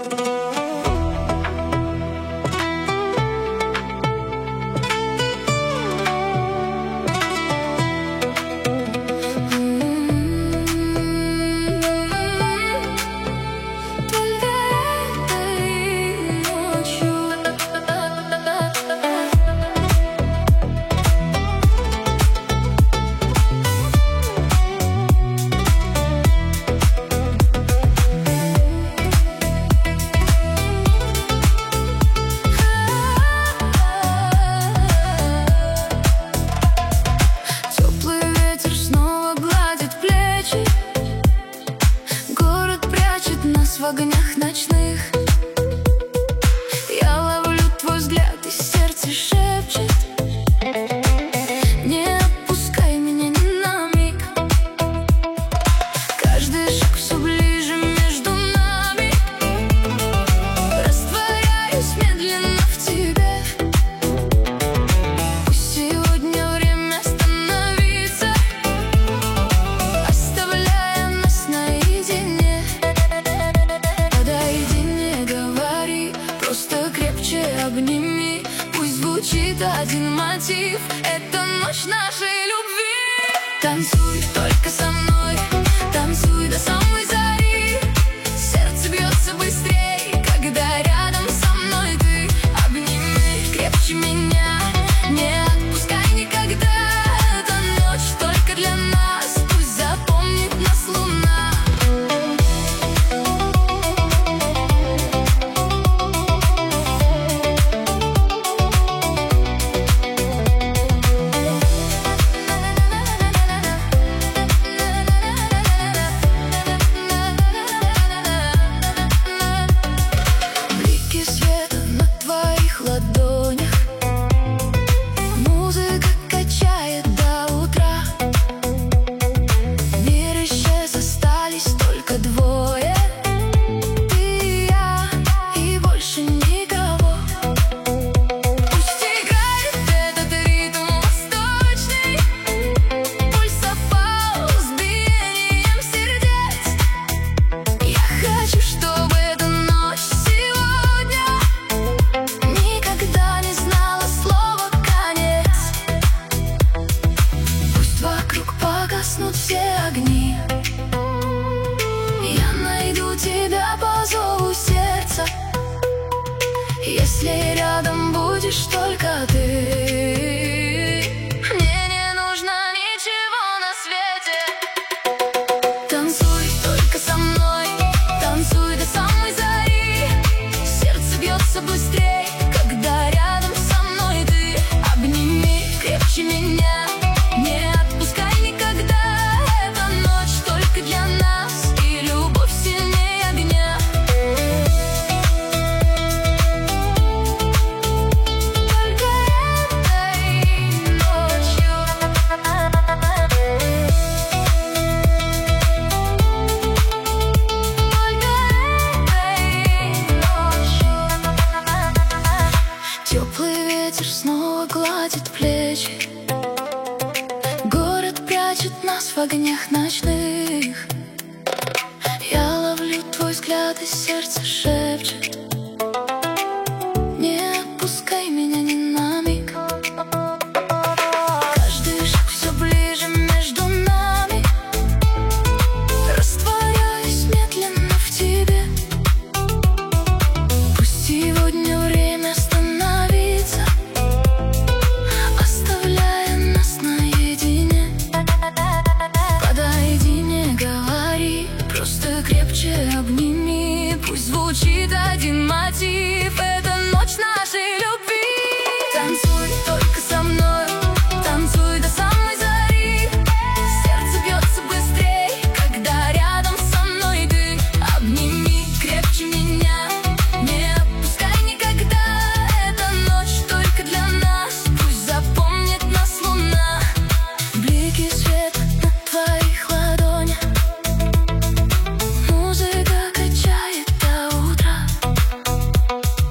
В огнях ночных я ловлю твой взгляд, и сердце шепчет: не отпускай меня ни на миг. Каждый шаг все ближе между нами, растворяюсь медленно в тебе. Пусть сегодня время остановится, оставляя нас наедине. Просто крепче обними, пусть звучит один мотив. Это ночь нашей любви. Танцуй только со мной, танцуй до самой зари. Сердце бьется быстрее, когда рядом со мной ты. Обними крепче меня, не отпускай никогда. Эта ночь только для нас, пусть запомнит нас луна. Музыка качает до утра. Мир исчез, остались только двое. Ты и я, и больше никого. Пусть играет этот ритм восточный, пульс совпал с биением сердец. Я хочу, чтобы эта ночь сегодня никогда не знала слова конец. Пусть вокруг погаснут все огни, я найду тебя по зову сердца. Если рядом будешь только ты, мне не нужно ничего на свете. Танцуй только со мной, танцуй до самой зари. Сердце бьется быстрее, когда рядом со мной ты. Обними крепче меня, не отпускай никогда. Эта ночь только для нас, и любовь сильнее огня. Только этой ночью. Теплый ветер снова гладит плечи. Город прячет нас в огнях ночных. Я ловлю твой взгляд, и сердце шепчет: не отпускай меня ни на миг. Каждый шаг все ближе между нами, растворяюсь медленно в тебе. Пусть сегодня время остановится, оставляя нас наедине. Подойди, не говори, просто крепче обними. Пусть звучит один мотив. Это ночь нашей любви. Танцуй только со мной, танцуй до самой зари. Сердце бьется быстрее, когда рядом со мной ты. Обними крепче меня, не отпускай никогда. Эта ночь только для нас, пусть запомнит нас луна. Блики света на твоих ладонях, музыка качает до утра.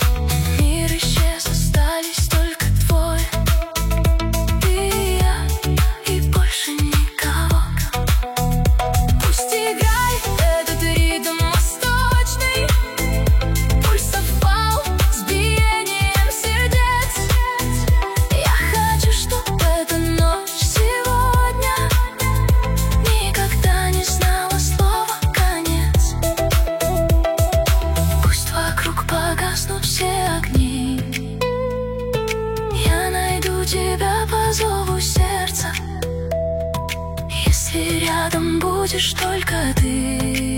будешь только ты.